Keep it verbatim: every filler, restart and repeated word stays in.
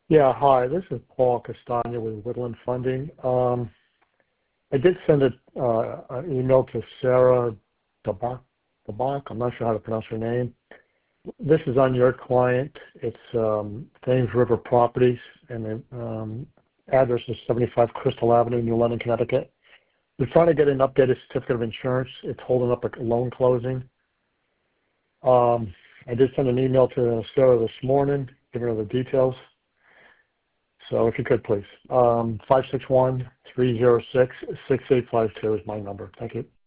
Yeah, hi. This is Paul Castagna with Woodland Funding. Um, I did send a, uh, an email to Sarah Dabak. Dabak. I'm not sure how to pronounce her name. This is on your client. It's um, Thames River Properties, and the um, address is seventy-five Crystal Avenue, New London, Connecticut. We're trying to get an updated certificate of insurance. It's holding up a loan closing. Um, I did send an email to Sarah this morning, giving her the details. So if you could, please. Um, five six one, three zero six, six eight five two is my number. Thank you.